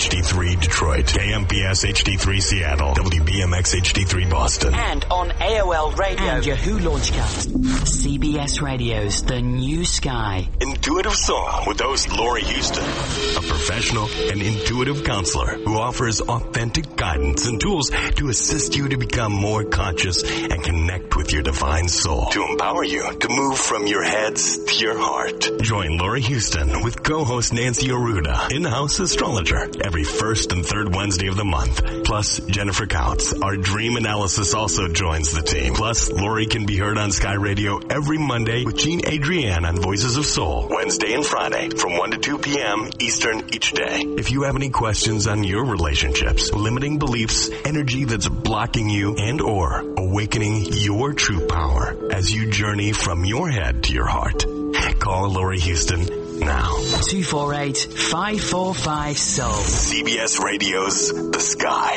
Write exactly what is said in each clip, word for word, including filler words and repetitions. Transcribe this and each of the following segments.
H D three Detroit, K M P S H D three Seattle, W B M X H D three Boston, and on A O L Radio and Yahoo Launchcast. C B S Radio's The New Sky. Intuitive Soul with host Lori Houston, a professional and intuitive counselor who offers authentic guidance and tools to assist you to become more conscious and connect with your divine soul, to empower you to move from your heads to your heart. Join Lori Houston with co-host Nancy Aruda, in-house astrologer, every first and third Wednesday of the month. Plus, Jennifer Couts, our dream analysis, also joins the team. Plus, Lori can be heard on Sky Radio every Monday with Jean Adrienne on Voices of Soul, Wednesday and Friday from one to two p.m. Eastern each day. If you have any questions on your relationships, limiting beliefs, energy that's blocking you, and or awakening your true power as you journey from your head to your heart, call Lori Houston now. two four eight, five four five, soul. C B S Radio's The Sky.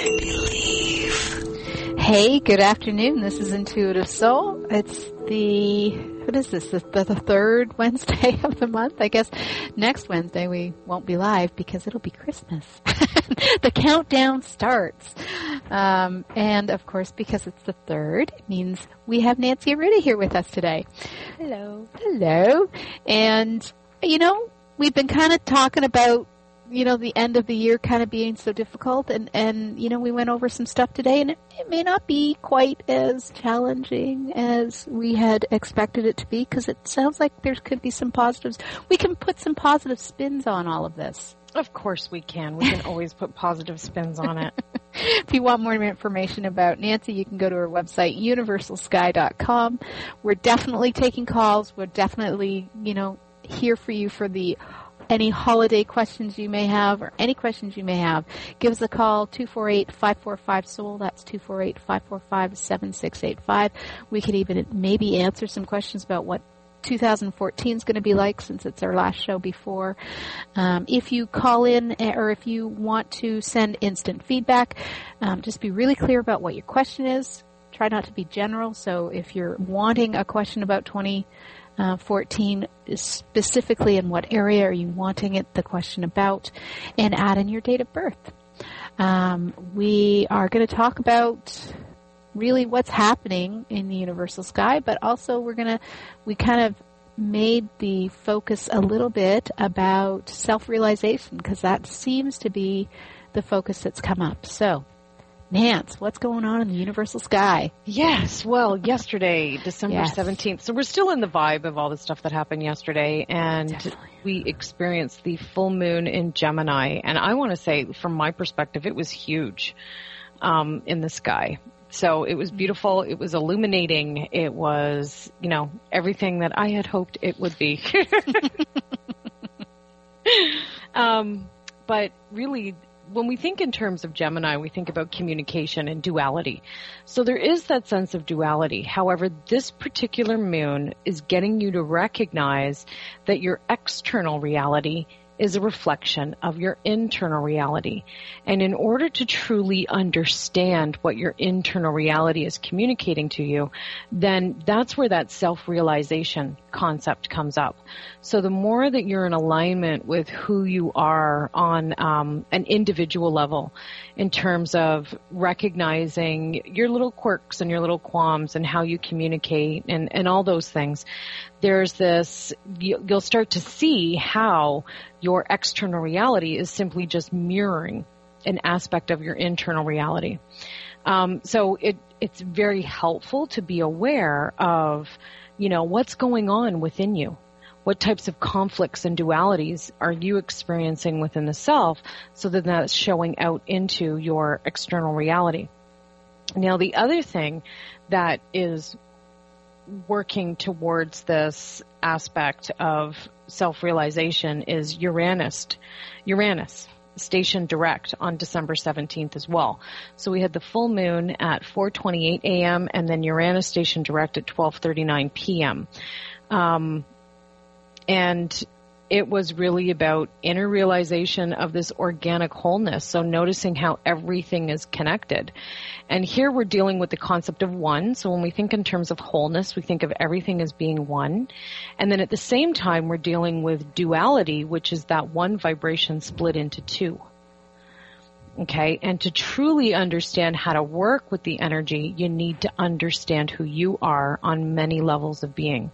Believe. Hey, good afternoon. This is Intuitive Soul. It's the, what is this, the, the, the third Wednesday of the month? I guess next Wednesday we won't be live because it'll be Christmas. The countdown starts. Um, and, of course, because it's the third, it means we have Nancy Aruda here with us today. Hello. Hello. And, you know, we've been kind of talking about, you know, the end of the year kind of being so difficult. And, and you know, we went over some stuff today, and it, it may not be quite as challenging as we had expected it to be, because it sounds like there could be some positives. We can put some positive spins on all of this. Of course we can. We can always put positive spins on it. If you want more information about Nancy, you can go to her website, universal sky dot com. We're definitely taking calls. We're definitely, you know, here for you for the any holiday questions you may have or any questions you may have. Give us a call, two four eight, five four five, soul. That's two four eight, five four five, seven six eight five. We could even maybe answer some questions about what two thousand fourteen is going to be like, since it's our last show before. Um, if you call in or if you want to send instant feedback, um, just be really clear about what your question is. Try not to be general. So if you're wanting a question about twenty fourteen, specifically in what area are you wanting it, the question about, and add in your date of birth. Um, we are going to talk about really what's happening in the universal sky, but also we're going to, we kind of made the focus a little bit about self-realization, because that seems to be the focus that's come up. So, Nance, what's going on in the universal sky? Yes, well, yesterday, December yes. seventeenth, so we're still in the vibe of all the stuff that happened yesterday, and Definitely. we experienced the full moon in Gemini, and I want to say, from my perspective, it was huge um, in the sky. So it was beautiful. It was illuminating. It was, you know, everything that I had hoped it would be. um, but really, when we think in terms of Gemini, we think about communication and duality. So there is that sense of duality. However, this particular moon is getting you to recognize that your external reality is a reflection of your internal reality. And in order to truly understand what your internal reality is communicating to you, then that's where that self-realization concept comes up. So the more that you're in alignment with who you are on um, an individual level, in terms of recognizing your little quirks and your little qualms and how you communicate and, and all those things, there's this, you'll start to see how your external reality is simply just mirroring an aspect of your internal reality. Um, so it, it's very helpful to be aware of, you know, what's going on within you. What types of conflicts and dualities are you experiencing within the self, so that that's showing out into your external reality. Now, the other thing that is working towards this aspect of self-realization is Uranus. Uranus, stationed direct on December seventeenth as well. So we had the full moon at four twenty-eight a.m. and then Uranus stationed direct at twelve thirty-nine p.m. Um, and it was really about inner realization of this organic wholeness. So noticing how everything is connected. And here we're dealing with the concept of one. So when we think in terms of wholeness, we think of everything as being one. And then at the same time, we're dealing with duality, which is that one vibration split into two. Okay. And to truly understand how to work with the energy, you need to understand who you are on many levels of being.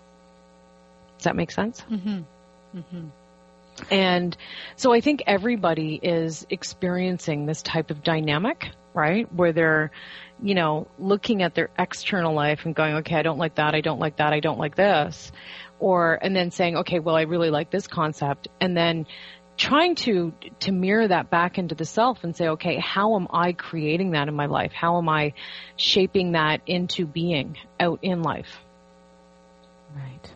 Does that make sense? Mm-hmm. Mm-hmm. And so I think everybody is experiencing this type of dynamic, right? Where they're, you know, looking at their external life and going, okay, I don't like that. I don't like that. I don't like this. Or, and then saying, okay, well, I really like this concept. And then trying to, to mirror that back into the self and say, okay, how am I creating that in my life? How am I shaping that into being out in life? Right.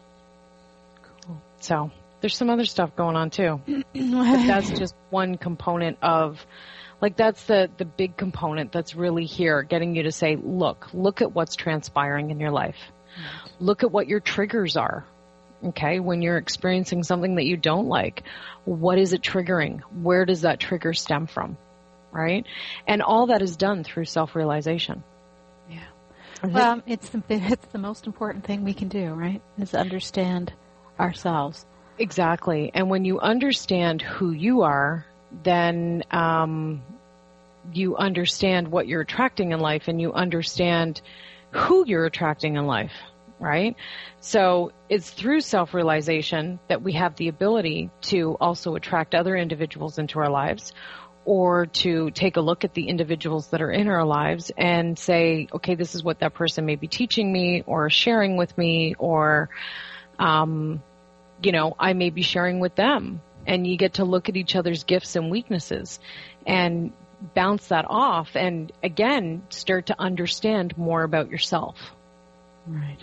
Cool. So there's some other stuff going on too. But that's just one component of, like, that's the, the big component that's really here, getting you to say, look, look at what's transpiring in your life. Right. Look at what your triggers are. Okay, when you're experiencing something that you don't like, what is it triggering? Where does that trigger stem from? Right? And all that is done through self-realization. Yeah. Mm-hmm. Well, it's the, it's the most important thing we can do, right? Is understand ourselves. Exactly. And when you understand who you are, then um, you understand what you're attracting in life, and you understand who you're attracting in life. Right? So it's through self-realization that we have the ability to also attract other individuals into our lives, or to take a look at the individuals that are in our lives and say, okay, this is what that person may be teaching me or sharing with me, or, um, you know, I may be sharing with them. And you get to look at each other's gifts and weaknesses and bounce that off, and again, start to understand more about yourself. Right.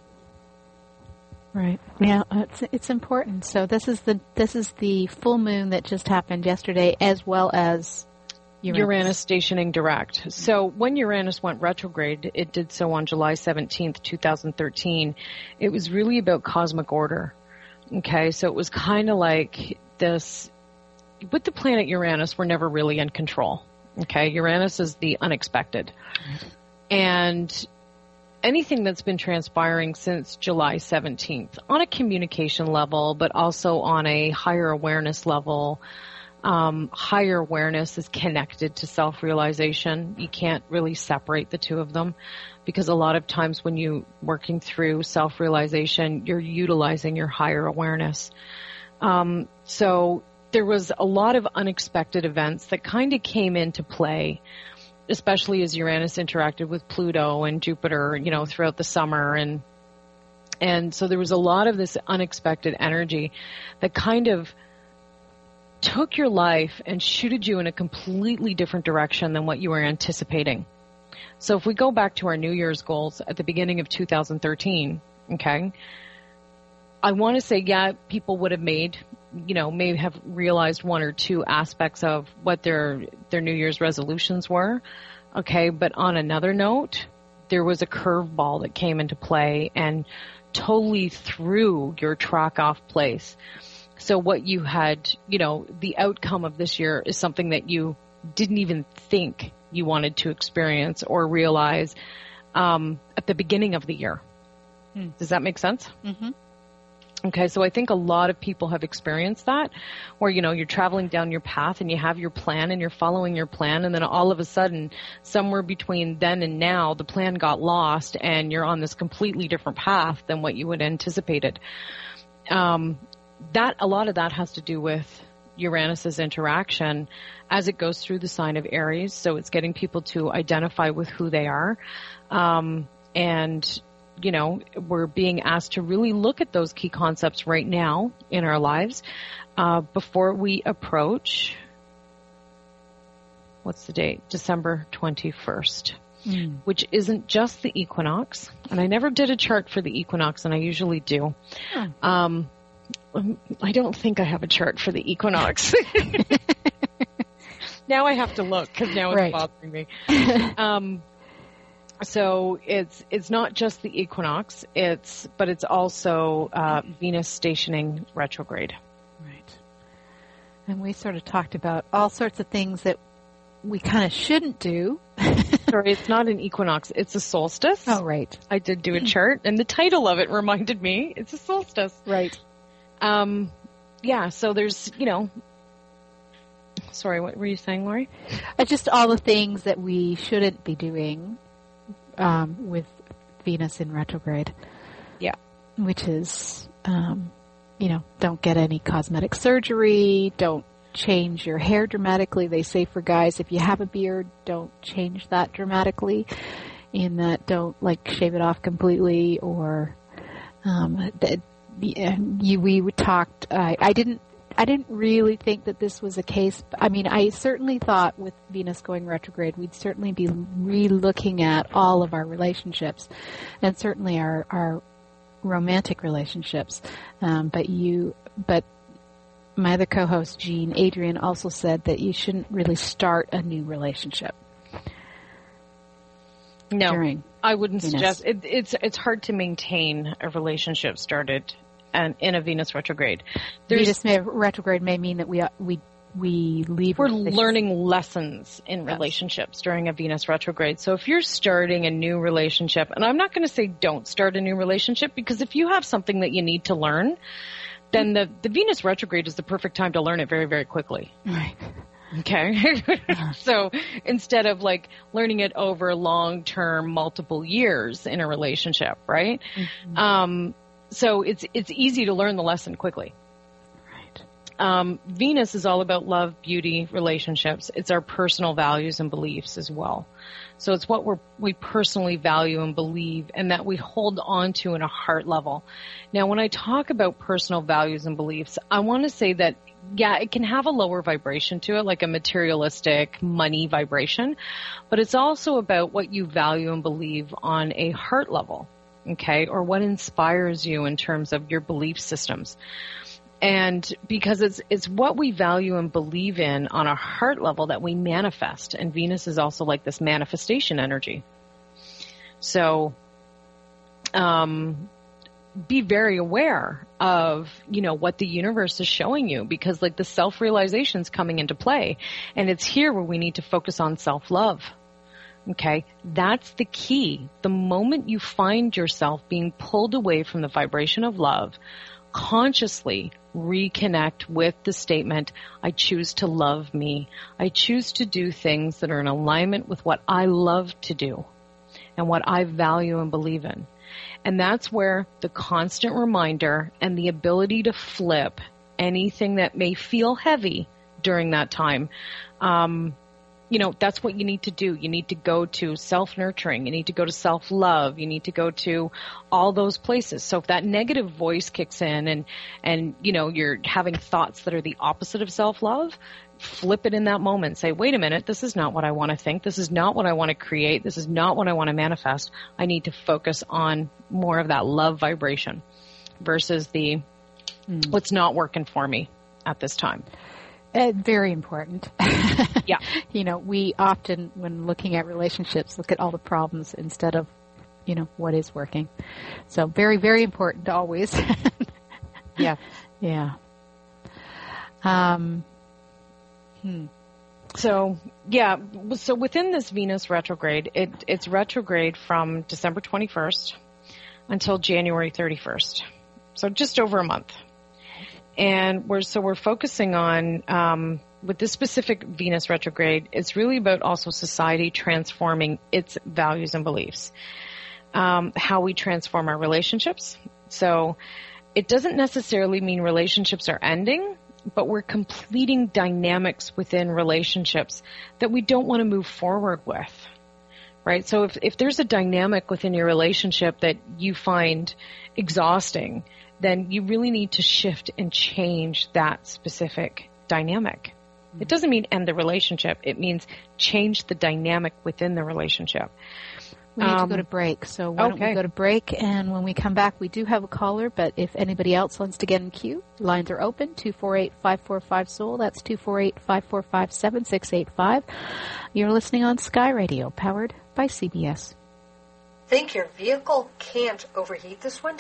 Right. Yeah, it's it's important. So this is the this is the full moon that just happened yesterday, as well as Uranus, Uranus stationing direct. So when Uranus went retrograde, it did so on July seventeenth, twenty thirteen. It was really about cosmic order. Okay, so it was kind of like this. With the planet Uranus, we're never really in control. Okay, Uranus is the unexpected, and anything that's been transpiring since July seventeenth on a communication level, but also on a higher awareness level. Um, higher awareness is connected to self-realization. You can't really separate the two of them, because a lot of times when you're working through self-realization, you're utilizing your higher awareness. Um, so there was a lot of unexpected events that kind of came into play, especially as Uranus interacted with Pluto and Jupiter, you know, throughout the summer. And, and so there was a lot of this unexpected energy that kind of took your life and shooted you in a completely different direction than what you were anticipating. So if we go back to our New Year's goals at the beginning of two thousand thirteen, okay, I want to say, yeah, people would have made, you know, may have realized one or two aspects of what their their New Year's resolutions were, okay, but on another note, there was a curveball that came into play and totally threw your track off place. So what you had, you know, the outcome of this year is something that you didn't even think you wanted to experience or realize um, at the beginning of the year. Hmm. Does that make sense? Mm-hmm. Okay, so I think a lot of people have experienced that, where, you know, you're traveling down your path and you have your plan and you're following your plan, and then all of a sudden, somewhere between then and now, the plan got lost and you're on this completely different path than what you had anticipated. Um, that, a lot of that has to do with Uranus's interaction as it goes through the sign of Aries. So it's getting people to identify with who they are. Um, and you know, we're being asked to really look at those key concepts right now in our lives uh, before we approach, what's the date? December twenty-first, mm. which isn't just the equinox. And I never did a chart for the equinox, and I usually do. Yeah. Um, I don't think I have a chart for the equinox. Now I have to look, because now it's right. bothering me. Um, So it's it's not just the equinox, it's but it's also uh, Venus stationing retrograde. Right. And we sort of talked about all sorts of things that we kind of shouldn't do. Sorry, it's not an equinox, it's a solstice. Oh, right. I did do a chart, and the title of it reminded me it's a solstice. Right. Um, yeah, so there's, you know, Sorry, what were you saying, Lori? Uh, just all the things that we shouldn't be doing um, with Venus in retrograde. Yeah. Which is, um, you know, don't get any cosmetic surgery, don't change your hair dramatically. They say for guys, if you have a beard, don't change that dramatically. In that, don't, like, shave it off completely, or um, the, you, we talked, uh, I didn't I didn't really think that this was a case. I mean, I certainly thought with Venus going retrograde, we'd certainly be re-looking at all of our relationships, and certainly our, our romantic relationships. Um, but you, but my other co-host, Jean Adrian, also said that you shouldn't really start a new relationship. No, during I wouldn't Venus. suggest it. It's it's hard to maintain a relationship started and in a Venus retrograde. There's, Venus may, retrograde may mean that we we we leave. We're learning lessons in yes. relationships during a Venus retrograde. So if you're starting a new relationship, and I'm not going to say don't start a new relationship, because if you have something that you need to learn, then the the Venus retrograde is the perfect time to learn it very, very quickly. Right. Okay. So instead of like learning it over long-term multiple years in a relationship, right? Mm-hmm. Um, so it's, it's easy to learn the lesson quickly. Right. Um, Venus is all about love, beauty, relationships. It's our personal values and beliefs as well. So it's what we're, we personally value and believe, and that we hold on to in a heart level. Now, when I talk about personal values and beliefs, I want to say that yeah, it can have a lower vibration to it, like a materialistic money vibration, but it's also about what you value and believe on a heart level, okay, or what inspires you in terms of your belief systems. And because it's it's what we value and believe in on a heart level that we manifest, and Venus is also like this manifestation energy. So, um, be very aware of, you know, what the universe is showing you, because like the self-realization is coming into play, and it's here where we need to focus on self-love. Okay. That's the key. The moment you find yourself being pulled away from the vibration of love, consciously reconnect with the statement, I choose to love me. I choose to do things that are in alignment with what I love to do and what I value and believe in. And that's where the constant reminder and the ability to flip anything that may feel heavy during that time, um, you know, that's what you need to do. You need to go to self-nurturing. You need to go to self-love. You need to go to all those places. So if that negative voice kicks in and, and, you know, you're having thoughts that are the opposite of self-love, flip it in that moment. Say, wait a minute, this is not what I want to think. This is not what I want to create. This is not what I want to manifest. I need to focus on more of that love vibration versus the mm. what's not working for me at this time. Uh, very important. Yeah. You know, we often, when looking at relationships, look at all the problems instead of, you know, what is working. So very, very important always. Yeah. Yeah. Um, Hmm. So, yeah, so within this Venus retrograde, it, it's retrograde from December twenty-first until January thirty-first. So just over a month. And we're, so we're focusing on, um, with this specific Venus retrograde, it's really about also society transforming its values and beliefs. Um, how we transform our relationships. So it doesn't necessarily mean relationships are ending, but we're completing dynamics within relationships that we don't want to move forward with, right? So if, if there's a dynamic within your relationship that you find exhausting, then you really need to shift and change that specific dynamic. It doesn't mean end the relationship. It means change the dynamic within the relationship. We need um, to go to break, so why okay. don't we go to break, and when we come back, we do have a caller, but if anybody else wants to get in queue, lines are open, two four eight, five four five, S O U L, that's two four eight, five four five, seven six eight five. You're listening on Sky Radio, powered by C B S. Think your vehicle can't overheat this winter?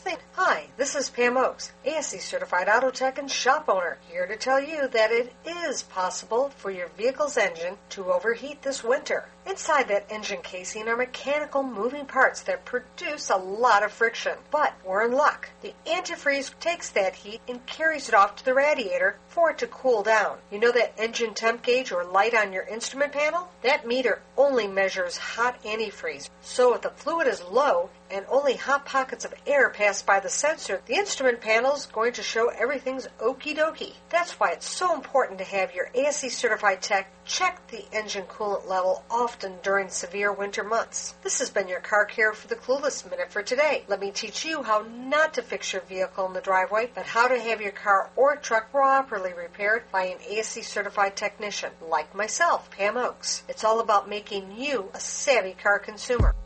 think. Hi, this is Pam Oakes, A S C Certified Auto Tech and shop owner, here to tell you that it is possible for your vehicle's engine to overheat this winter. Inside that engine casing are mechanical moving parts that produce a lot of friction. But we're in luck. The antifreeze takes that heat and carries it off to the radiator for it to cool down. You know that engine temp gauge or light on your instrument panel? That meter only measures hot antifreeze. So if the fluid is low and only hot pockets of air pass by the sensor, the instrument panel is going to show everything's okie dokie. That's why it's so important to have your A S C certified tech check the engine coolant level often during severe winter months. This has been your Car Care for the Clueless Minute for today. Let me teach you how not to fix your vehicle in the driveway, but how to have your car or truck properly repaired by an A S C certified technician, like myself, Pam Oakes. It's all about making you a savvy car consumer.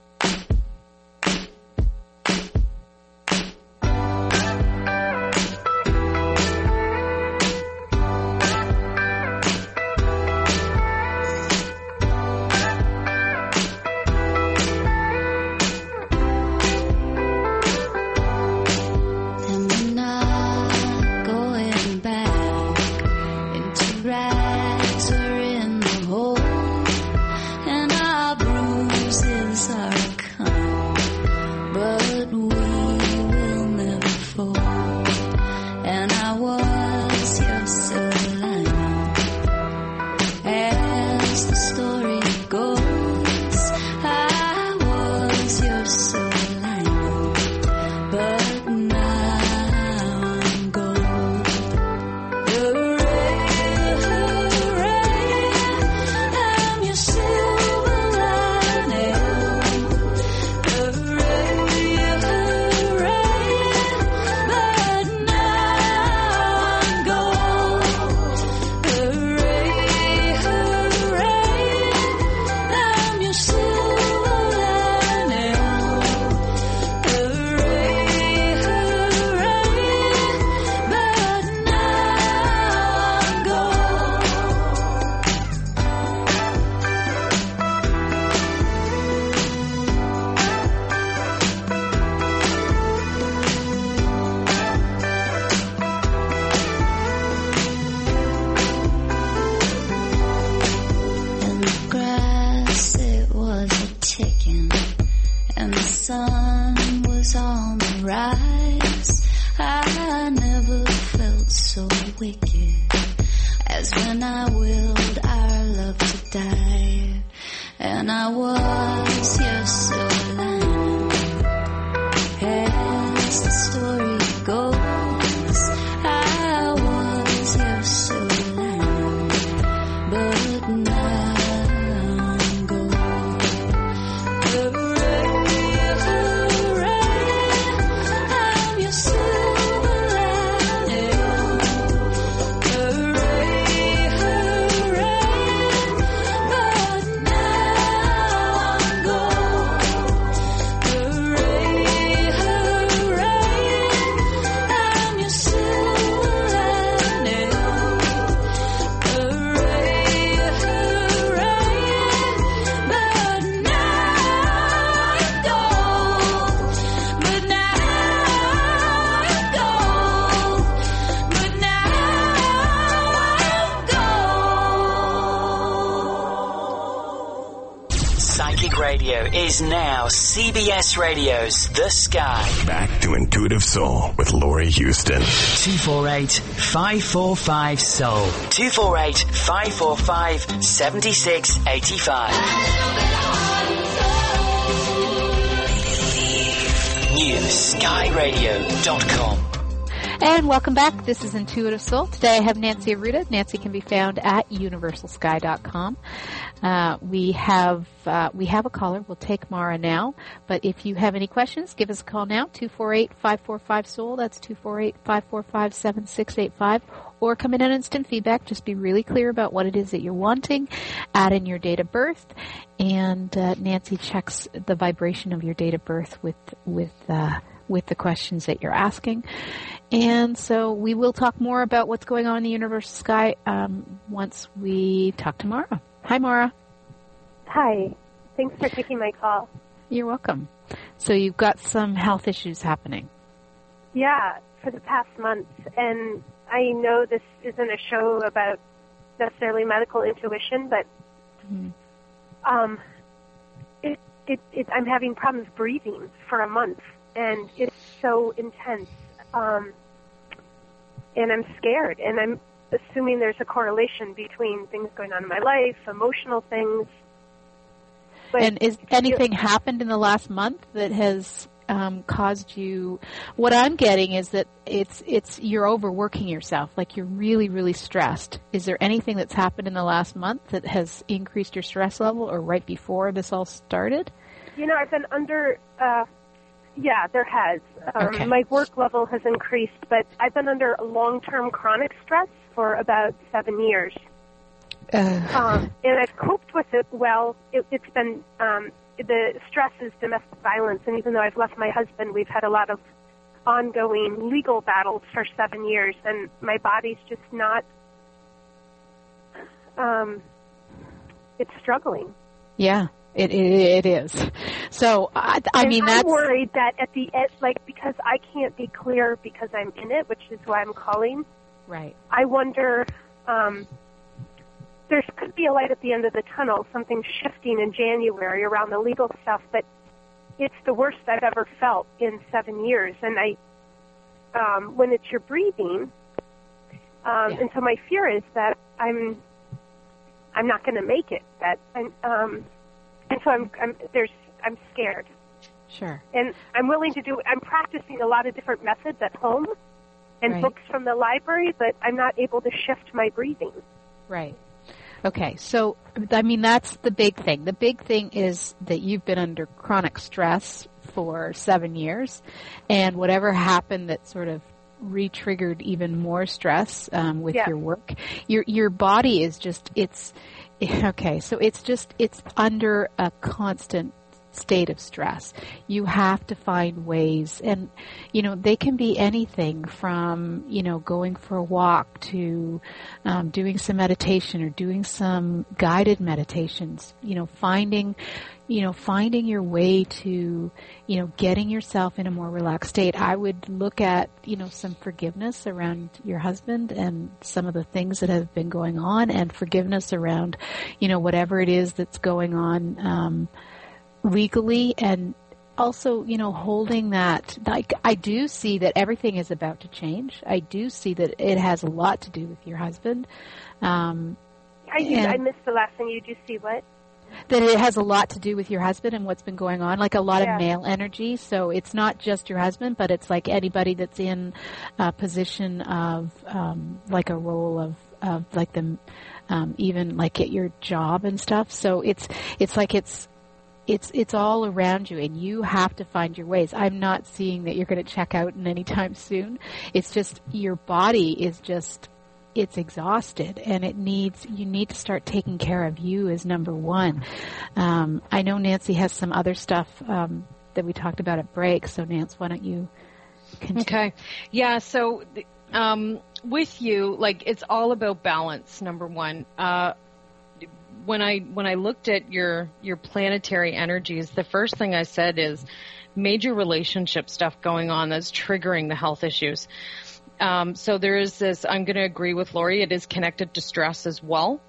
Is now C B S Radio's The Sky. Back to Intuitive Soul with Laurie Houston. two four eight, five four five, soul. two four eight, five four five, seven six eight five. New sky radio dot com. And welcome back. This is Intuitive Soul. Today I have Nancy Arruda. Nancy can be found at universal sky dot com. Uh, we have uh, we have a caller. We'll take Mara now. But if you have any questions, give us a call now, two four eight, five four five, soul. That's two four eight, five four five, seven six eight five. Or come in on instant feedback. Just be really clear about what it is that you're wanting. Add in your date of birth. And uh, Nancy checks the vibration of your date of birth with with uh, with the questions that you're asking. And so we will talk more about what's going on in the universal sky um, once we talk to Mara. Hi, Mara. Hi. Thanks for taking my call. You're welcome. So you've got some health issues happening. Yeah, for the past months. And I know this isn't a show about necessarily medical intuition, but mm-hmm. um, it, it, it, I'm having problems breathing for a month, and it's so intense. Um, and I'm scared, and I'm assuming there's a correlation between things going on in my life, emotional things. But and is anything you, happened in the last month that has um, caused you? What I'm getting is that it's it's you're overworking yourself, like you're really, really stressed. Is there anything that's happened in the last month that has increased your stress level, or right before this all started? You know, I've been under, uh, yeah, there has. Um, okay. My work level has increased, but I've been under long-term chronic stress for about seven years. Uh. Um, and I've coped with it well. It, it's been, um, the stress is domestic violence, and even though I've left my husband, we've had a lot of ongoing legal battles for seven years, and my body's just not, um, it's struggling. Yeah, it it, it is. So, I, I and mean, I'm that's... I'm worried that at the end, like, because I can't be clear because I'm in it, which is why I'm calling. Right. I wonder... Um, there could be a light at the end of the tunnel, something shifting in January around the legal stuff, but it's the worst I've ever felt in seven years. And I, um, when it's your breathing, um, yeah. and so my fear is that I'm, I'm not going to make it. That, and, um, and so I'm, I'm, there's, I'm scared. Sure. And I'm willing to do. I'm practicing a lot of different methods at home, and right. books from the library, but I'm not able to shift my breathing. Right. Okay, so, I mean, that's the big thing. The big thing is that you've been under chronic stress for seven years, and whatever happened that sort of re-triggered even more stress um, with yeah. your work, your your body is just, it's, okay, so it's just, it's under a constant state of stress. You have to find ways, and you know, they can be anything from, you know, going for a walk to um, doing some meditation or doing some guided meditations, you know, finding you know finding your way to, you know, getting yourself in a more relaxed state. I would look at, you know, some forgiveness around your husband and some of the things that have been going on, and forgiveness around, you know, whatever it is that's going on um legally, and also, you know, holding that, like, I do see that everything is about to change. I do see that it has a lot to do with your husband. Um, I, do, I missed the last thing. You do see what? That it has a lot to do with your husband and what's been going on, like a lot yeah. of male energy. So it's not just your husband, but it's like anybody that's in a position of, um, like a role of, of like the, um, even like at your job and stuff. So it's, it's like it's, It's it's all around you, and you have to find your ways. I'm not seeing that you're going to check out in any time soon. It's just your body is just, it's exhausted, and it needs, you need to start taking care of you as number one. Um, I know Nancy has some other stuff um, that we talked about at break, so Nance, why don't you continue? Okay. Yeah, so um, with you, like, it's all about balance, number one. Uh When I when I looked at your your planetary energies, the first thing I said is major relationship stuff going on that's triggering the health issues. Um, so there is this, I'm going to agree with Lori, it is connected to stress as well.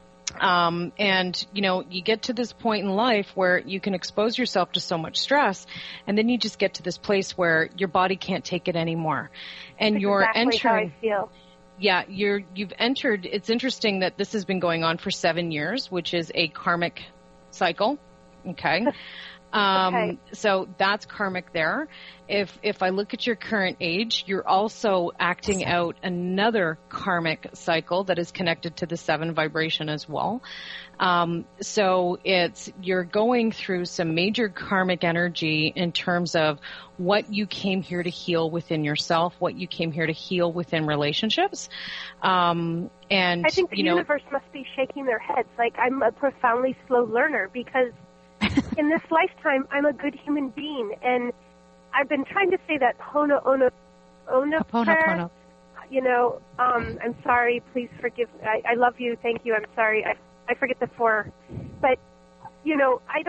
Um, and, you know, you get to this point in life where you can expose yourself to so much stress, and then you just get to this place where your body can't take it anymore. And That's you're exactly entering... how I feel. Yeah, you're, you've entered, it's interesting that this has been going on for seven years, which is a karmic cycle. Okay. Um, okay. So that's karmic there. If, if I look at your current age, you're also acting out another karmic cycle that is connected to the seven vibration as well. Um, so it's, you're going through some major karmic energy in terms of what you came here to heal within yourself, what you came here to heal within relationships. Um, and, I think the you know, universe must be shaking their heads. Like, I'm a profoundly slow learner because in this lifetime, I'm a good human being. And I've been trying to say that Hono Ono Ono prayer. You know, um, I'm sorry, please forgive. I, I love you, thank you, I'm sorry. I, I forget the four. But, you know, I don't,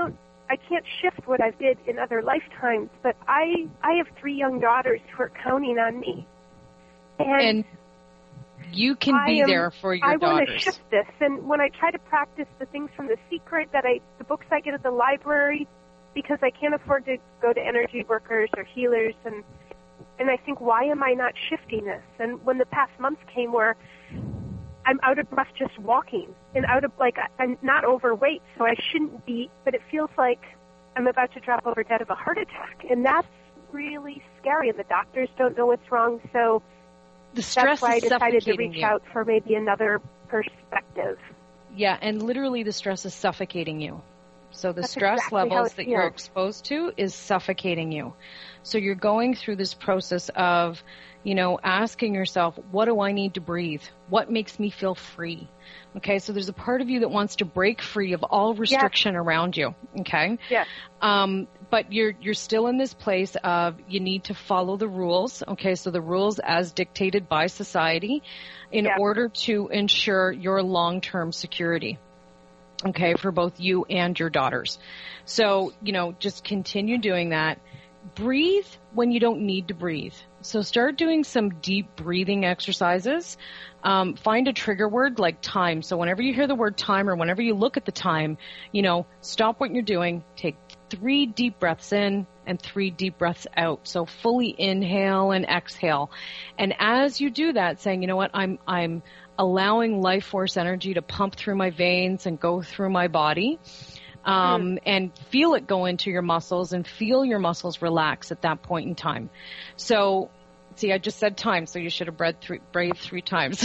I can't shift what I've did in other lifetimes, but I I have three young daughters who are counting on me. And, and you can be am, there for your I daughters. I want to shift this. And when I try to practice the things from The Secret, that I the books I get at the library, because I can't afford to go to energy workers or healers, and and I think, why am I not shifting this? And when the past months came where I'm out of breath just walking, and out of, like, I'm not overweight, so I shouldn't be, but it feels like I'm about to drop over dead of a heart attack. And that's really scary, and the doctors don't know what's wrong, so the stress that's why I is decided to suffocating reach you. out for maybe another perspective. Yeah, and literally the stress is suffocating you. So the That's stress exactly how levels it that you're feels. exposed to is suffocating you. So you're going through this process of, you know, asking yourself, what do I need to breathe? What makes me feel free? Okay, so there's a part of you that wants to break free of all restriction yes. around you. Okay? Yes. Um, but you're you're still in this place of you need to follow the rules. Okay, so the rules as dictated by society in yes. order to ensure your long-term security. Okay, for both you and your daughters. So, you know, just continue doing that. Breathe when you don't need to breathe. So start doing some deep breathing exercises. Um, find a trigger word like time. So whenever you hear the word time or whenever you look at the time, you know, stop what you're doing. Take three deep breaths in and three deep breaths out. So fully inhale and exhale. And as you do that, saying, you know what, I'm, I'm allowing life force energy to pump through my veins and go through my body. Um, mm. and feel it go into your muscles and feel your muscles relax at that point in time. So, see, I just said time, so you should have breathed three, breathed three times.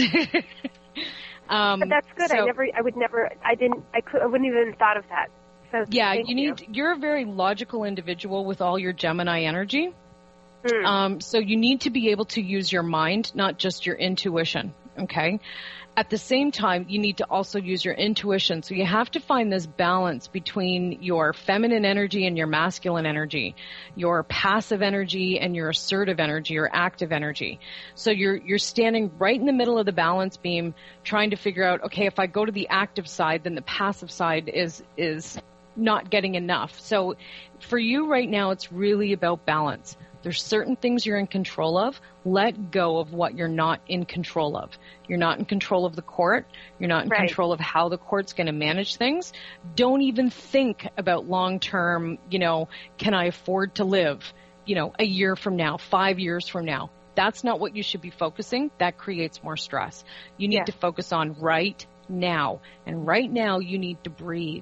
um, but that's good. So, I never, I would never, I didn't, I could, I wouldn't even thought of that. So yeah, you you. need, you're a very logical individual with all your Gemini energy. Mm. Um, so you need to be able to use your mind, not just your intuition. Okay. At the same time, you need to also use your intuition. So you have to find this balance between your feminine energy and your masculine energy, your passive energy and your assertive energy or active energy. So you're, you're standing right in the middle of the balance beam trying to figure out, okay, if I go to the active side, then the passive side is, is not getting enough. So for you right now, it's really about balance. There's certain things you're in control of. Let go of what you're not in control of. You're not in control of the court. You're not in right. control of how the court's going to manage things. Don't even think about long-term, you know, can I afford to live, you know, a year from now, five years from now. That's not what you should be focusing. That creates more stress. You need yeah. to focus on right now. And right now you need to breathe.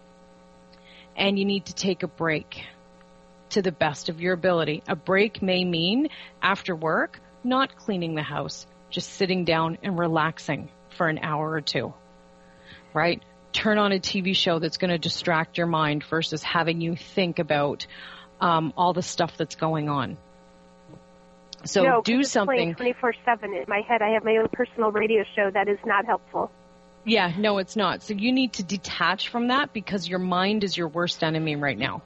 And you need to take a break. To the best of your ability. A break may mean after work, not cleaning the house, just sitting down and relaxing for an hour or two, right? Turn on a T V show that's going to distract your mind versus having you think about um, all the stuff that's going on. So no, do something. twenty-four seven in my head. I have my own personal radio show. That is not helpful. Yeah, no, it's not. So you need to detach from that because your mind is your worst enemy right now.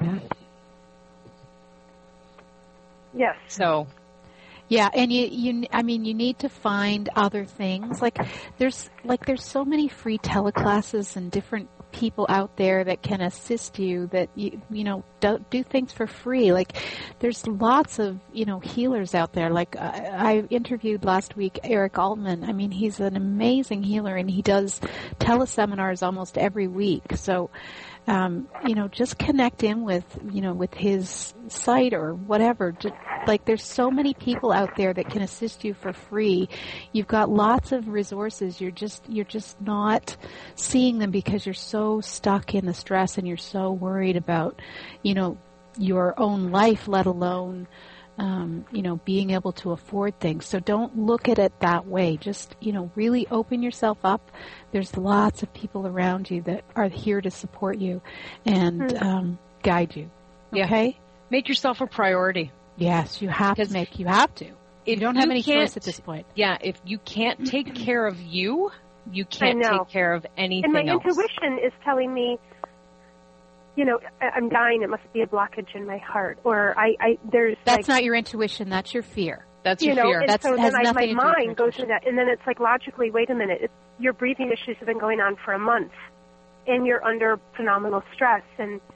Yes. So, yeah, and you, you, I mean, you need to find other things. Like, there's, like, there's so many free teleclasses and different people out there that can assist you that, you, you know, do, do things for free. Like, there's lots of, you know, healers out there. Like, I, I interviewed last week Eric Altman. I mean, he's an amazing healer and he does teleseminars almost every week. So, Um, you know, just connect in with, you know, with his site or whatever. Just, like, there's so many people out there that can assist you for free. You've got lots of resources. You're just, you're just not seeing them because you're so stuck in the stress and you're so worried about, you know, your own life, let alone, um, you know, being able to afford things. So don't look at it that way. Just, you know, really open yourself up. There's lots of people around you that are here to support you and mm-hmm. um, guide you. Okay? Yeah. Make yourself a priority. Yes, you have to make, you have to. You don't have any choice at this point. Yeah, if you can't take care of you, you can't take care of anything else. And my else. intuition is telling me, you know, I'm dying. It must be a blockage in my heart, or I, I there's. That's like, not your intuition. That's your fear. That's you your know, fear. And That's so has then nothing I, my to do mind goes to that, and then it's like logically, wait a minute, it's, your breathing issues have been going on for a month, and you're under phenomenal stress, and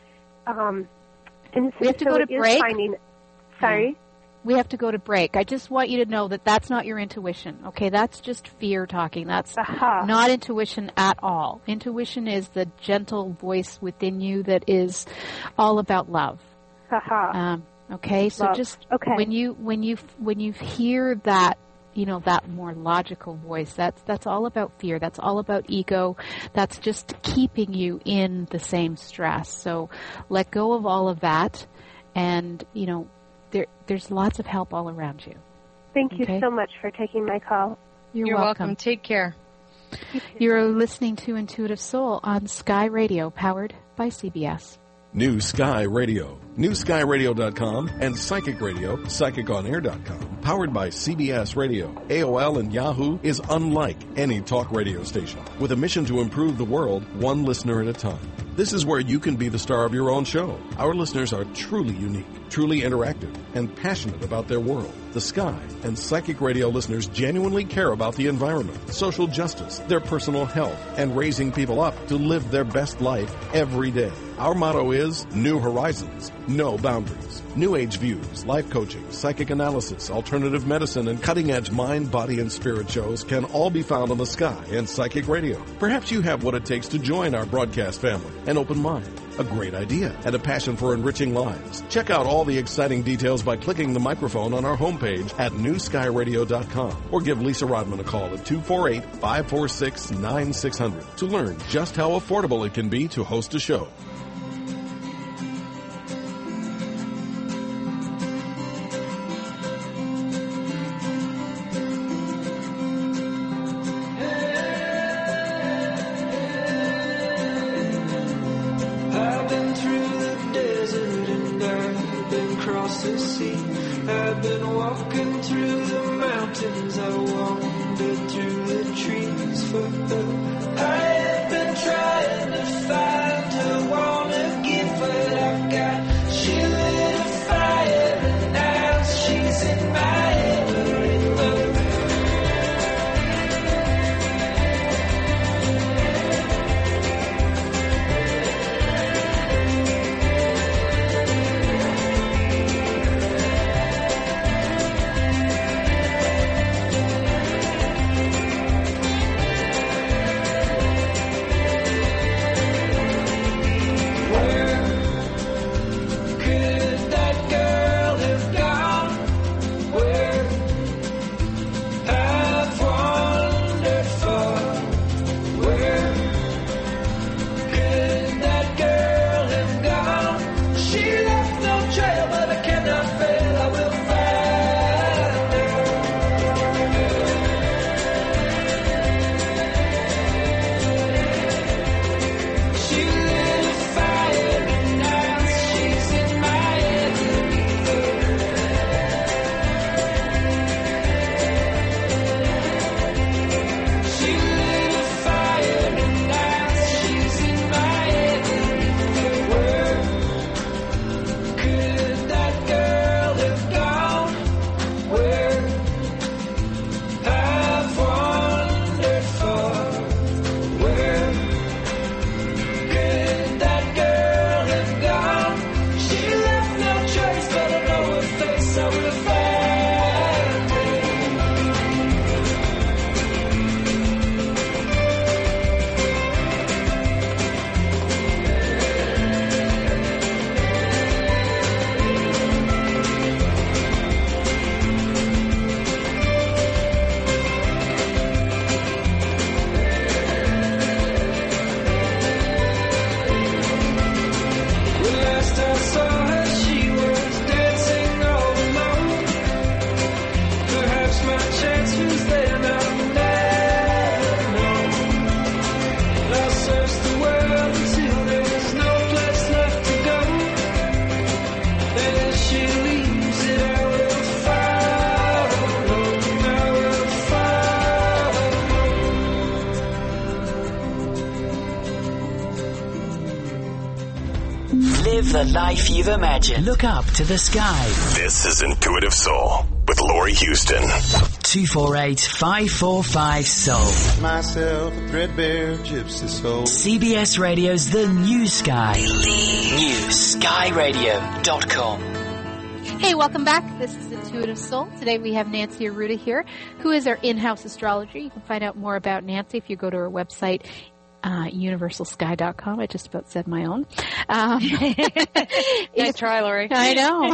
Um, and We have to so go to it is break. Finding, sorry? We have to go to break. I just want you to know that that's not your intuition, okay? That's just fear talking. That's Aha. not intuition at all. Intuition is the gentle voice within you that is all about love. Haha. Um, okay, so Love. just Okay. when you when you when you hear that, you know, that more logical voice, that's that's all about fear. That's all about ego. That's just keeping you in the same stress. So let go of all of that, and you know, there there's lots of help all around you. Thank you Okay. so much for taking my call. You're, You're welcome. Take care. You're listening to Intuitive Soul on Sky Radio, powered by C B S. New Sky Radio, new sky radio dot com, and Psychic Radio, psychic on air dot com. Powered by C B S Radio, A O L, and Yahoo is unlike any talk radio station, with a mission to improve the world one listener at a time. This is where you can be the star of your own show. Our listeners are truly unique, truly interactive, and passionate about their world. The Sky and Psychic Radio listeners genuinely care about the environment, social justice, their personal health, and raising people up to live their best life every day. Our motto is New Horizons, No Boundaries. New Age views, life coaching, psychic analysis, alternative medicine, and cutting-edge mind, body, and spirit shows can all be found on the Sky and Psychic Radio. Perhaps you have what it takes to join our broadcast family. An open mind, a great idea, and a passion for enriching lives. Check out all the exciting details by clicking the microphone on our homepage at new sky radio dot com or give Lisa Rodman a call at two four eight, five four six, nine six zero zero to learn just how affordable it can be to host a show. I've been through the desert and I've been across the sea. I've been walking through the mountains. I wandered through the trees for love. I have been trying to find her, wanna give what I've got. She lit a fire and now she's in my every love. Live the life you've imagined. Look up to the sky. This is Intuitive Soul with Laurie Houston. two four eight, five four five, soul. Myself a threadbare gypsy soul. C B S Radio's The New Sky. New sky radio dot com. Hey, welcome back. This is Intuitive Soul. Today we have Nancy Arruda here, who is our in-house astrologer. You can find out more about Nancy if you go to her website, uh, universal sky dot com. I just about said my own. Um, nice try, Laurie. I know.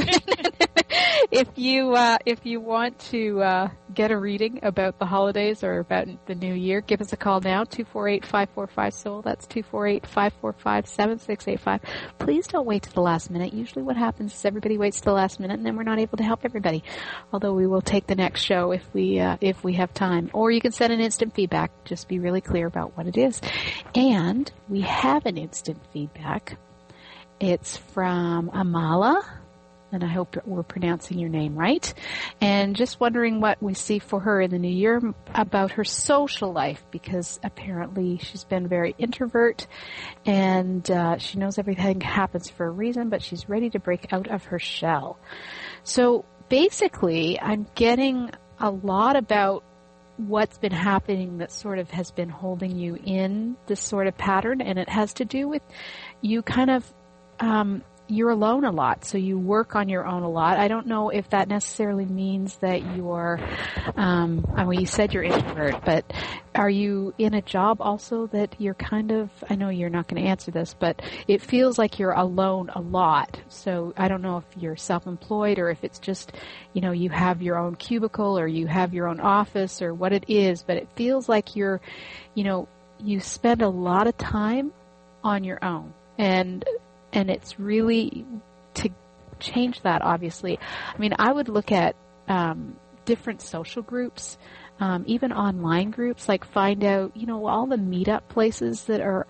if you uh, if you want to uh, get a reading about the holidays or about the new year, give us a call now, two four eight, five four five, soul. That's two four eight, five four five, seven six eight five. Please don't wait to the last minute. Usually what happens is everybody waits to the last minute and then we're not able to help everybody. Although we will take the next show if we uh, if we have time. Or you can send an instant feedback. Just be really clear about what it is. And we have an instant feedback. It's from Amala, and I hope we're pronouncing your name right. And just wondering what we see for her in the new year about her social life, because apparently she's been very introvert, and uh, she knows everything happens for a reason, but she's ready to break out of her shell. So basically, I'm getting a lot about what's been happening that sort of has been holding you in this sort of pattern, and it has to do with you kind of um you're alone a lot, so you work on your own a lot. I don't know if that necessarily means that you're, um, I mean, you said you're introvert, but are you in a job also that you're kind of, I know you're not going to answer this, but it feels like you're alone a lot. So I don't know if you're self-employed or if it's just, you know, you have your own cubicle or you have your own office or what it is, but it feels like you're, you know, you spend a lot of time on your own. And And it's really to change that, obviously. I mean, I would look at um, different social groups, um, even online groups, like find out, you know, all the meetup places that are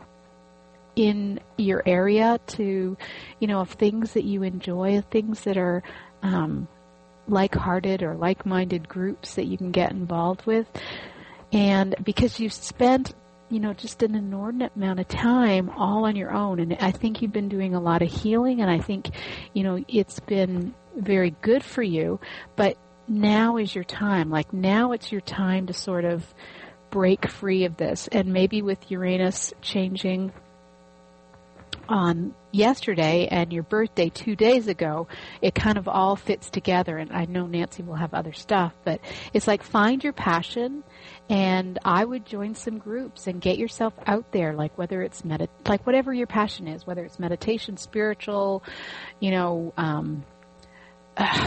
in your area to, you know, of things that you enjoy, things that are um, like-hearted or like-minded groups that you can get involved with. And because you've spent you know, just an inordinate amount of time all on your own. And I think you've been doing a lot of healing, and I think, you know, it's been very good for you, but now is your time. Like, now it's your time to sort of break free of this. And maybe with Uranus changing on yesterday and your birthday two days ago, it kind of all fits together. And I know Nancy will have other stuff, but it's like, find your passion. And I would join some groups and get yourself out there, like whether it's medit, like whatever your passion is, whether it's meditation, spiritual, you know, um, uh,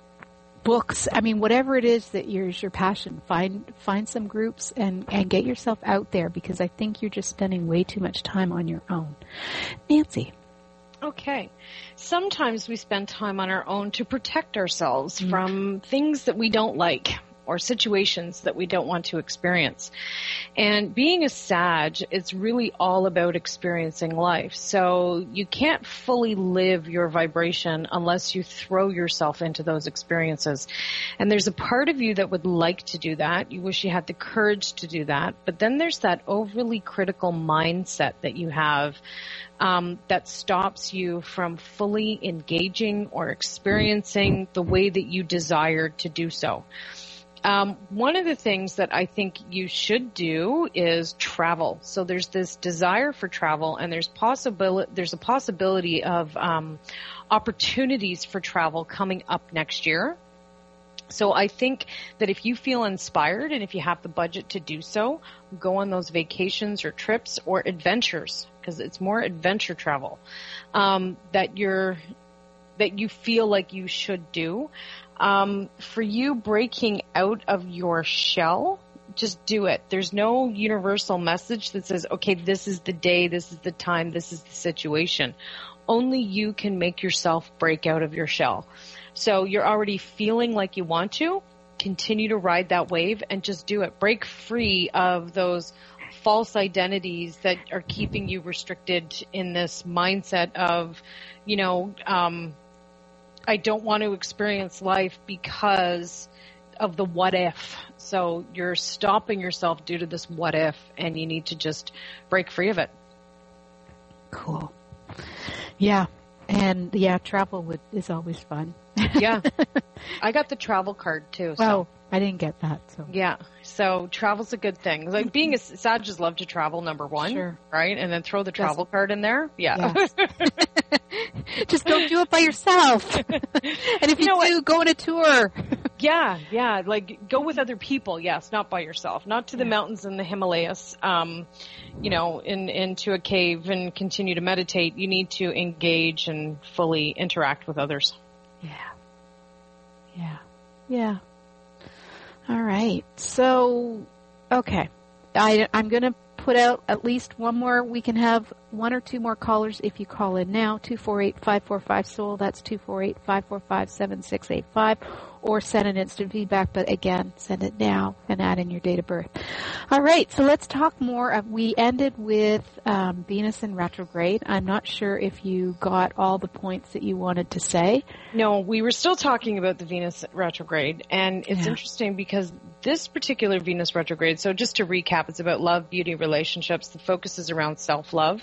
books. I mean, whatever it is that is your passion, find find some groups and, and get yourself out there, because I think you're just spending way too much time on your own. Nancy. Okay. Sometimes we spend time on our own to protect ourselves mm-hmm. from things that we don't like, or situations that we don't want to experience. And being a Sag, it's really all about experiencing life. So you can't fully live your vibration unless you throw yourself into those experiences. And there's a part of you that would like to do that. You wish you had the courage to do that. But then there's that overly critical mindset that you have um, that stops you from fully engaging or experiencing the way that you desire to do so. Um, one of the things that I think you should do is travel. So there's this desire for travel, and there's possibility, there's a possibility of um, opportunities for travel coming up next year. So I think that if you feel inspired and if you have the budget to do so, go on those vacations or trips or adventures, because it's more adventure travel um, that you're that you feel like you should do. Um, for you breaking out of your shell, just do it. There's no universal message that says, okay, this is the day, this is the time, this is the situation. Only you can make yourself break out of your shell. So you're already feeling like you want to, continue to ride that wave and just do it. Break free of those false identities that are keeping you restricted in this mindset of, you know, um, I don't want to experience life because of the what if. So you're stopping yourself due to this what if, and you need to just break free of it. Cool. Yeah. And yeah, travel would, is always fun. Yeah. I got the travel card too. So. Well, I didn't get that. So yeah. So travel's a good thing. Like being a Sagittarius love to travel, number one. Sure. Right? And then throw the travel Just, card in there. Yeah. Yes. Just don't do it by yourself. And if you, you know do, what? Go on a tour. Yeah, yeah. Like go with other people. Yes, not by yourself. Not to the yeah. mountains in the Himalayas. Um, you know, in into a cave and continue to meditate. You need to engage and fully interact with others. Yeah. Yeah. Yeah. All right. So, okay. I, I'm going to put out at least one more. We can have one or two more callers if you call in now. two four eight, five four five, S O U L. That's two four eight, five four five, seven six eight five. Or send an instant feedback, but again, send it now and add in your date of birth. All right, so let's talk more. Of, we ended with um, Venus in retrograde. I'm not sure if you got all the points that you wanted to say. No, we were still talking about the Venus retrograde, and it's yeah. interesting because this particular Venus retrograde, so just to recap, it's about love, beauty, relationships. The focus is around self-love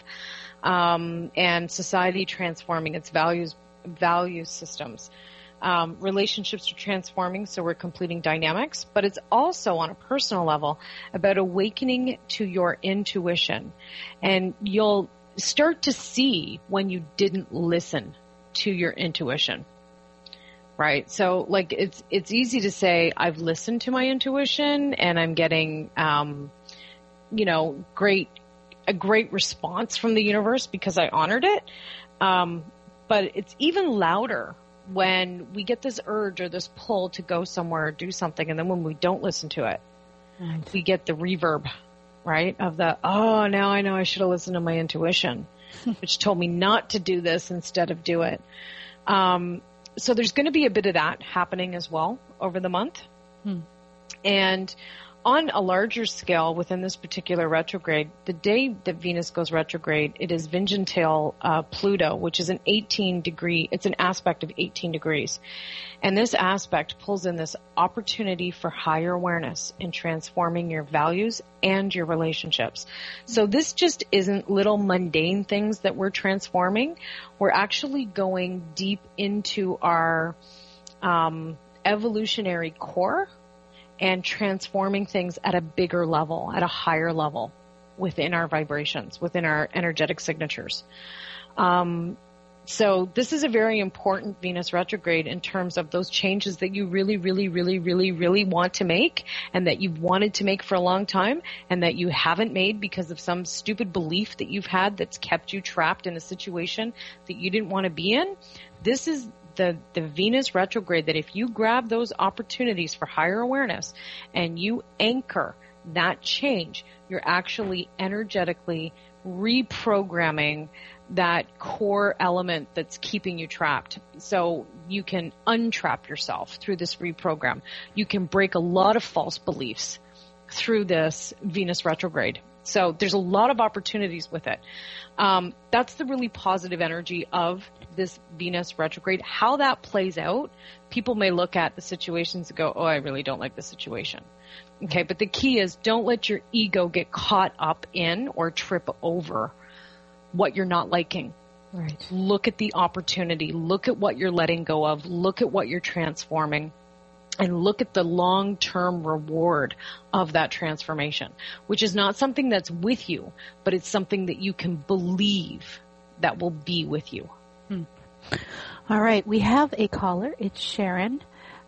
um, and society transforming its values, value systems. Um, relationships are transforming, so we're completing dynamics, but it's also on a personal level about awakening to your intuition. And you'll start to see when you didn't listen to your intuition. Right? So like it's, it's easy to say I've listened to my intuition and I'm getting, um, you know, great, a great response from the universe because I honored it. Um, but it's even louder when we get this urge or this pull to go somewhere or do something, and then when we don't listen to it, right. we get the reverb, right, of the, oh, now I know I should have listened to my intuition, which told me not to do this instead of do it. Um, so there's going to be a bit of that happening as well over the month. Hmm. And on a larger scale within this particular retrograde, the day that Venus goes retrograde, it is Vingential uh, Pluto, which is an eighteen degree, it's an aspect of eighteen degrees. And this aspect pulls in this opportunity for higher awareness in transforming your values and your relationships. So this just isn't little mundane things that we're transforming. We're actually going deep into our um, evolutionary core and transforming things at a bigger level, at a higher level within our vibrations, within our energetic signatures. Um, so this is a very important Venus retrograde in terms of those changes that you really, really, really, really, really want to make and that you've wanted to make for a long time and that you haven't made because of some stupid belief that you've had that's kept you trapped in a situation that you didn't want to be in. This is The, the Venus retrograde, that if you grab those opportunities for higher awareness and you anchor that change, you're actually energetically reprogramming that core element that's keeping you trapped. So you can untrap yourself through this reprogram. You can break a lot of false beliefs through this Venus retrograde. So there's a lot of opportunities with it. Um, that's the really positive energy of this Venus retrograde. How that plays out, people may look at the situations and go, oh, I really don't like the situation. Okay, but the key is don't let your ego get caught up in or trip over what you're not liking. Right. Look at the opportunity. Look at what you're letting go of. Look at what you're transforming. And look at the long-term reward of that transformation, which is not something that's with you, but it's something that you can believe that will be with you. Hmm. All right. We have a caller. It's Sharon.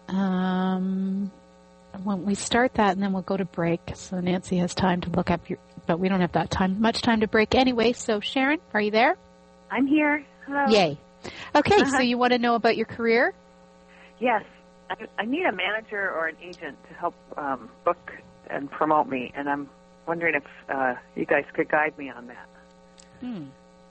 Um, when we start that, and then we'll go to break, so Nancy has time to look up your, but we don't have that time, much time to break anyway. So Sharon, are you there? I'm here. Hello. Yay. Okay. Uh-huh. So you want to know about your career? Yes. I, I need a manager or an agent to help um, book and promote me, and I'm wondering if uh, you guys could guide me on that. Hmm.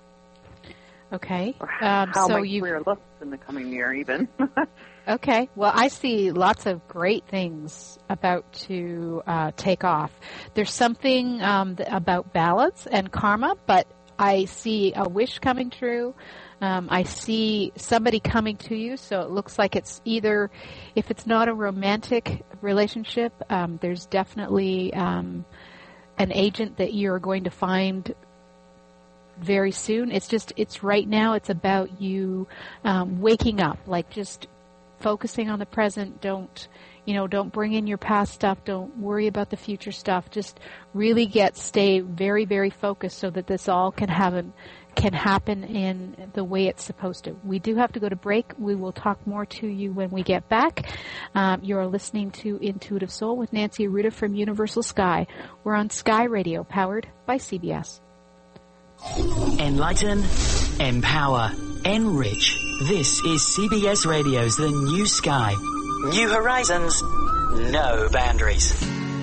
Okay. Or how, um, how so my you... career looks in the coming year, even. Okay. Well, I see lots of great things about to uh, take off. There's something um, about balance and karma, but I see a wish coming true. Um, I see somebody coming to you, so it looks like it's either, if it's not a romantic relationship, um, there's definitely um, an agent that you're going to find very soon. It's just, it's right now, it's about you um, waking up, like just focusing on the present. Don't, you know, don't bring in your past stuff. Don't worry about the future stuff. Just really get, stay very, very focused so that this all can happen, can happen in the way it's supposed to. We do have to go to break. We will talk more to you when we get back. Um, you're listening to Intuitive Soul with Nancy Arruda from Universal Sky. We're on Sky Radio, powered by C B S. Enlighten, empower, enrich. This is C B S Radio's The New Sky. New horizons, no boundaries.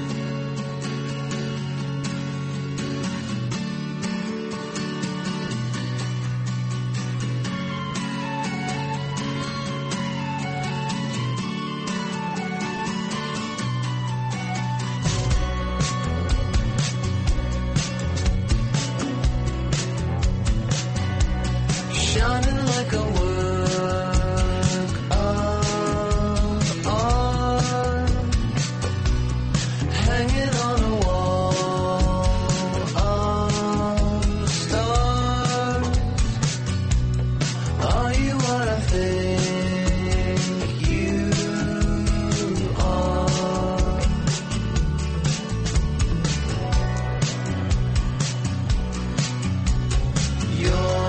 Shining like a work of art, hanging on a wall of stars. Are you what I think you are? You're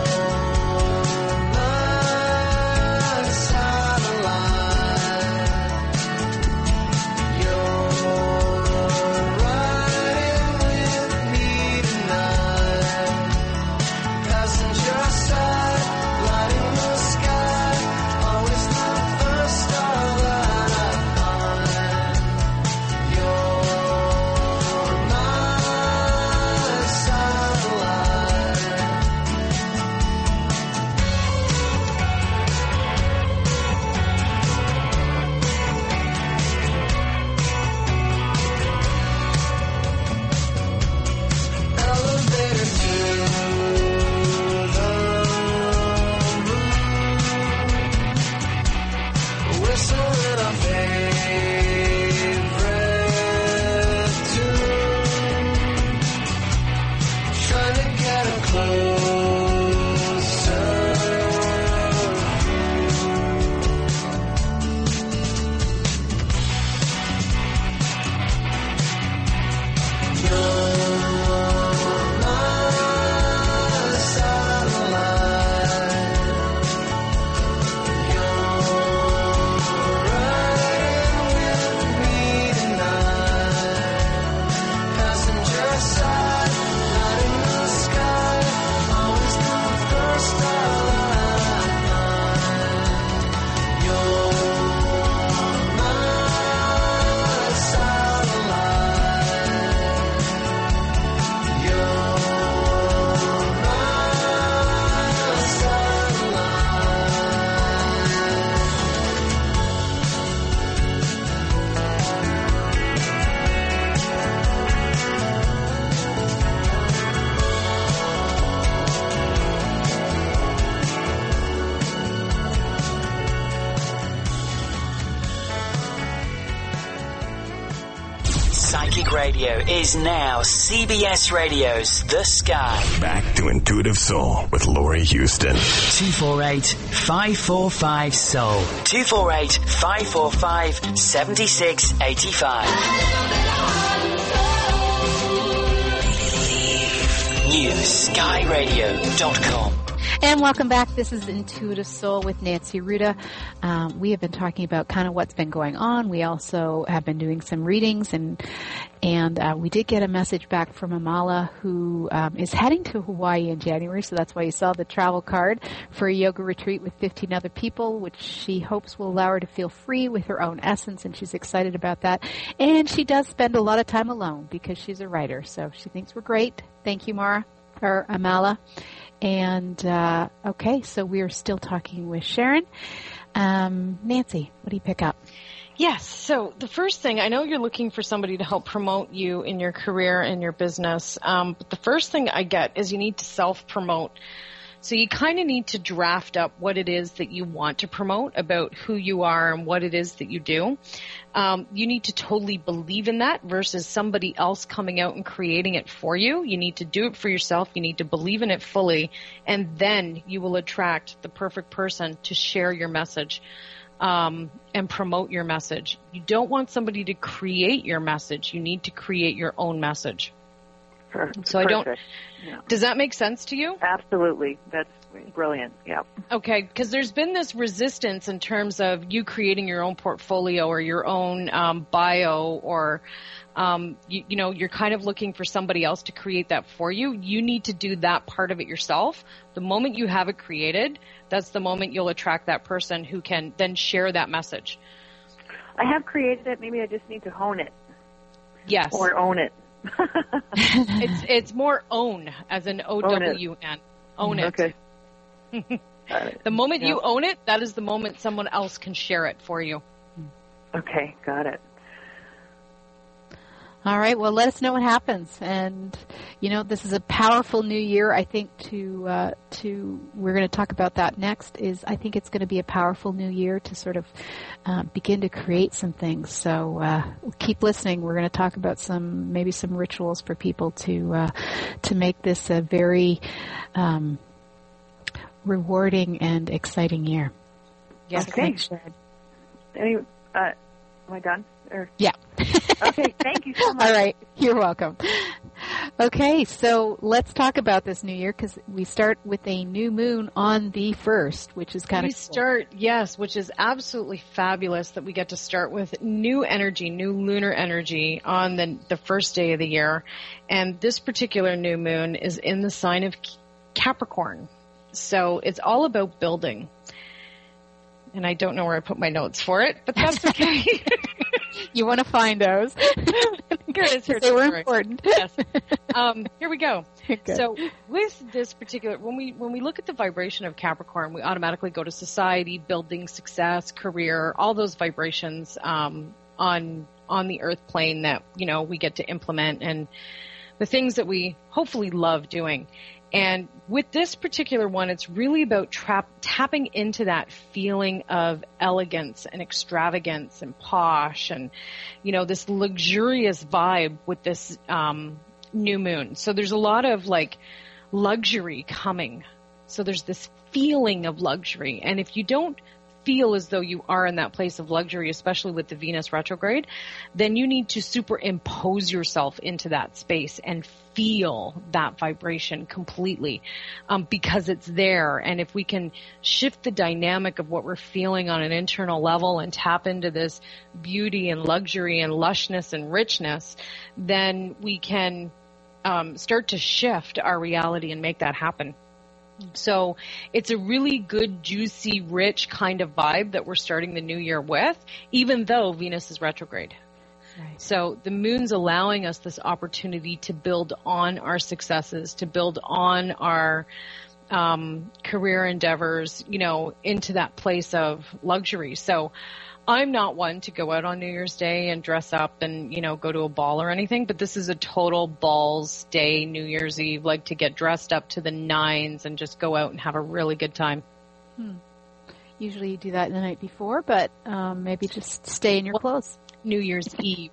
Radio is now C B S Radio's The Sky. Back to Intuitive Soul with Laurie Houston. two four eight, five four five, soul. two four eight, five four five, seven six eight five. New sky radio dot com. And welcome back. This is Intuitive Soul with Nancy Arruda. Um, we have been talking about kind of what's been going on. We also have been doing some readings, and and uh, we did get a message back from Amala, who um, is heading to Hawaii in January. So that's why you saw the travel card for a yoga retreat with fifteen other people, which she hopes will allow her to feel free with her own essence, and she's excited about that. And she does spend a lot of time alone because she's a writer, so she thinks we're great. Thank you, Mara, or Amala. And, uh, okay, so we are still talking with Sharon. Um, Nancy, what do you pick up? Yes, so the first thing, I know you're looking for somebody to help promote you in your career and your business, um, but the first thing I get is you need to self-promote. So you kind of need to draft up what it is that you want to promote about who you are and what it is that you do. Um, you need to totally believe in that versus somebody else coming out and creating it for you. You need to do it for yourself. You need to believe in it fully, and then you will attract the perfect person to share your message um, and promote your message. You don't want somebody to create your message. You need to create your own message. Perfect. So I don't. Yeah. Does that make sense to you? Absolutely. That's brilliant. Yeah. Okay, because there's been this resistance in terms of you creating your own portfolio or your own um, bio, or um, you, you know, you're kind of looking for somebody else to create that for you. You need to do that part of it yourself. The moment you have it created, that's the moment you'll attract that person who can then share that message. I have created it. Maybe I just need to hone it. Yes. Or own it. it's it's more own, as in O W N. Own it. Okay. The moment yeah. you own it, that is the moment someone else can share it for you. Okay, got it. All right, well, let us know what happens. And, you know, this is a powerful new year. I think to, uh, to, we're going to talk about that next, is I think it's going to be a powerful new year to sort of uh, begin to create some things. So uh, keep listening. We're going to talk about some, maybe some rituals for people to, uh, to make this a very um, rewarding and exciting year. Yes, okay. Thanks. Any, uh, am I done? Or? Yeah. Okay, thank you so much. All right, you're welcome. Okay, so let's talk about this new year, because we start with a new moon on the first, which is kind we of cool. start, yes, which is absolutely fabulous that we get to start with new energy, new lunar energy on the the first day of the year. And this particular new moon is in the sign of Capricorn. So it's all about building. And I don't know where I put my notes for it, but that's okay. You want to find those. Here it is. Here they were important. Yes. Um, here we go. Okay. So with this particular, when we when we look at the vibration of Capricorn, we automatically go to society, building, success, career, all those vibrations um, on on the earth plane that, you know, we get to implement, and the things that we hopefully love doing. And with this particular one, it's really about trap, tapping into that feeling of elegance and extravagance and posh and, you know, this luxurious vibe with this um, new moon. So there's a lot of, like, luxury coming. So there's this feeling of luxury. And if you don't feel as though you are in that place of luxury, especially with the Venus retrograde, then you need to superimpose yourself into that space and feel that vibration completely, um, because it's there. And if we can shift the dynamic of what we're feeling on an internal level and tap into this beauty and luxury and lushness and richness, then we can um, start to shift our reality and make that happen. So it's a really good, juicy, rich kind of vibe that we're starting the new year with, even though Venus is retrograde. Right. So the moon's allowing us this opportunity to build on our successes, to build on our um, career endeavors, you know, into that place of luxury. So I'm not one to go out on New Year's Day and dress up and, you know, go to a ball or anything, but this is a total balls day, New Year's Eve, like to get dressed up to the nines and just go out and have a really good time. Hmm. Usually you do that the night before, but um, maybe just stay in your clothes. New Year's Eve.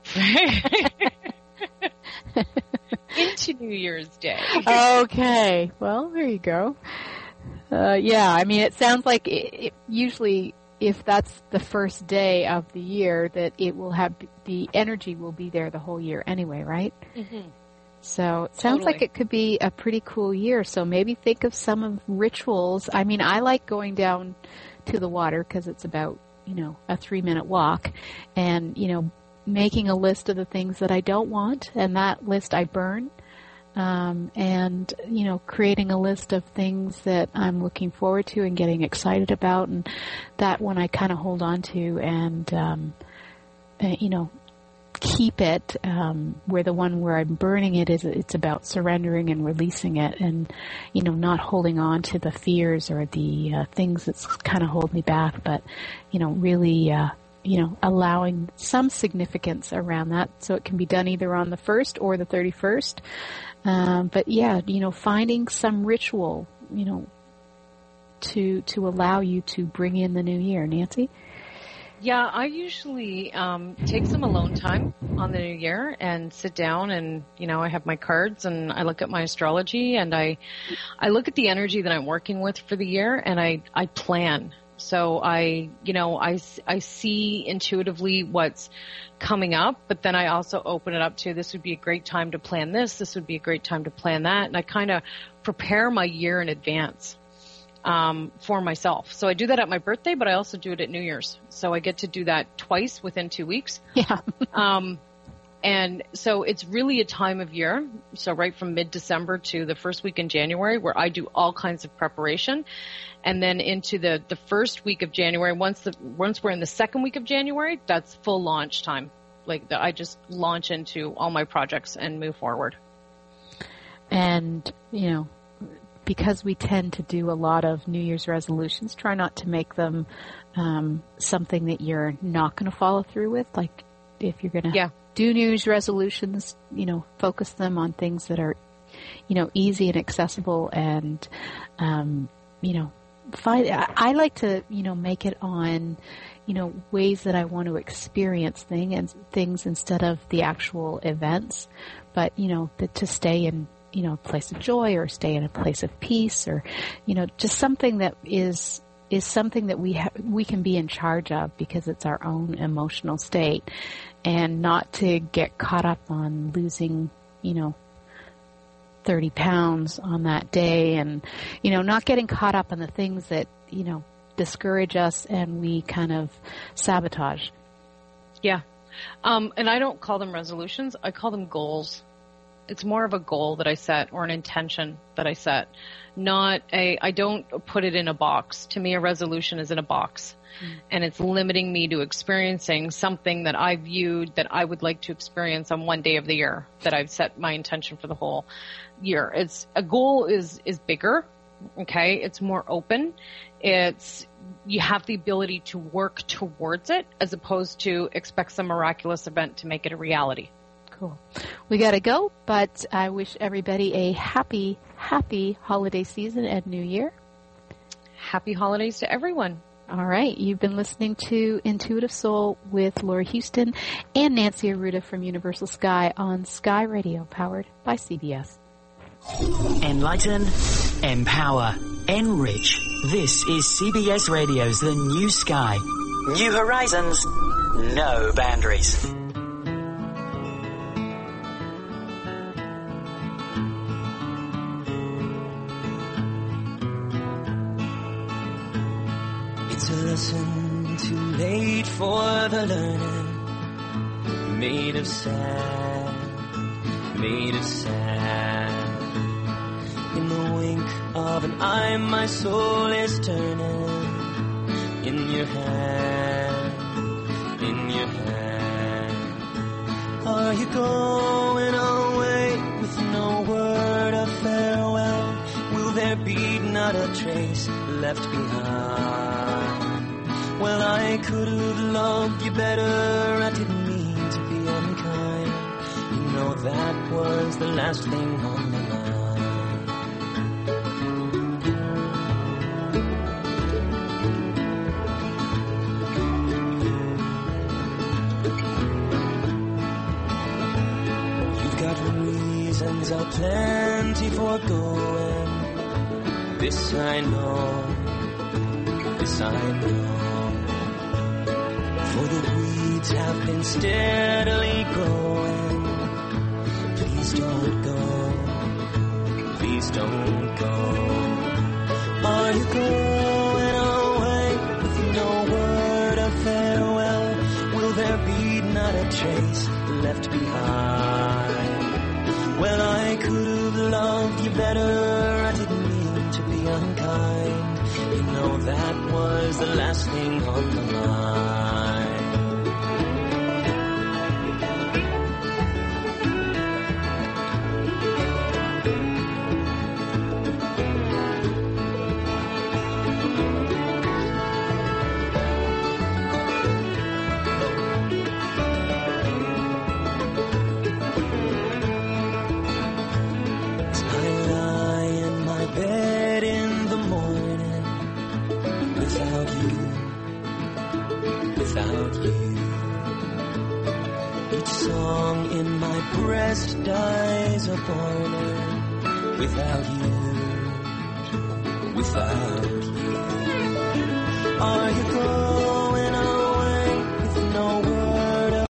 Into New Year's Day. Okay. Well, there you go. Uh, yeah, I mean, it sounds like it, it usually, if that's the first day of the year, that it will have, the energy will be there the whole year anyway, right? Mm-hmm. So it sounds Totally. like it could be a pretty cool year. So maybe think of some of rituals. I mean, I like going down to the water because it's about, you know, a three minute walk, and, you know, making a list of the things that I don't want, and that list I burn. Um, and, you know, creating a list of things that I'm looking forward to and getting excited about, and that one I kind of hold on to and, um, uh, you know, keep it, um, where the one where I'm burning it is, it's about surrendering and releasing it, and, you know, not holding on to the fears or the uh, things that's kind of hold me back, but, you know, really, uh, you know, allowing some significance around that. So it can be done either on the first or the thirty-first. Um, but yeah, you know, finding some ritual, you know, to to allow you to bring in the new year, Nancy? Yeah, I usually um, take some alone time on the new year and sit down and, you know, I have my cards and I look at my astrology and I I look at the energy that I'm working with for the year and I, I plan. So I, you know, I, I see intuitively what's coming up, but then I also open it up to this would be a great time to plan this, this would be a great time to plan that, and I kind of prepare my year in advance. Um, for myself. So I do that at my birthday, but I also do it at New Year's. So I get to do that twice within two weeks. Yeah. um, and so it's really a time of year. So right from mid-December to the first week in January where I do all kinds of preparation. And then into the, the first week of January, once the, once we're in the second week of January, that's full launch time. Like the, I just launch into all my projects and move forward. And, you know, because we tend to do a lot of New Year's resolutions, try not to make them um, something that you're not going to follow through with. Like if you're going to yeah. do New Year's resolutions, you know, focus them on things that are, you know, easy and accessible and, um, you know, find, I, I like to, you know, make it on, you know, ways that I want to experience thing and things instead of the actual events, but, you know, the, to stay in, you know, a place of joy or stay in a place of peace or, you know, just something that is, is something that we ha- we can be in charge of because it's our own emotional state and not to get caught up on losing, you know, thirty pounds on that day and, you know, not getting caught up on the things that, you know, discourage us and we kind of sabotage. Yeah. Um, and I don't call them resolutions. I call them goals. It's more of a goal that I set or an intention that I set, not a, I don't put it in a box. To me, a resolution is in a box mm. and it's limiting me to experiencing something that I viewed that I would like to experience on one day of the year that I've set my intention for the whole year. It's a goal is, is bigger. Okay. It's more open. It's, you have the ability to work towards it as opposed to expect some miraculous event to make it a reality. Cool. We got to go, but I wish everybody a happy, happy holiday season and New Year. Happy holidays to everyone. All right. You've been listening to Intuitive Soul with Laura Houston and Nancy Arruda from Universal Sky on Sky Radio, powered by C B S. Enlighten, empower, enrich. This is C B S Radio's The New Sky. New horizons, no boundaries. It's a lesson too late for the learning. Made of sand, made of sand. In the wink of an eye, my soul is turning. In your hand, in your hand. Are you going away with no word of farewell? Will there be not a trace left behind? Well, I could have loved you better, I didn't mean to be unkind. You know that was the last thing on my mind. You've got reasons aplenty for going. This I know, this I know. For the weeds have been steadily growing. Please don't go, please don't go. Are you going away with no word of farewell? Will there be not a trace left behind? Well, I could have loved you better, I didn't mean to be unkind. You know that was the last thing on my mind. Each song in my breast dies a foreigner without you, without you. Are you gone?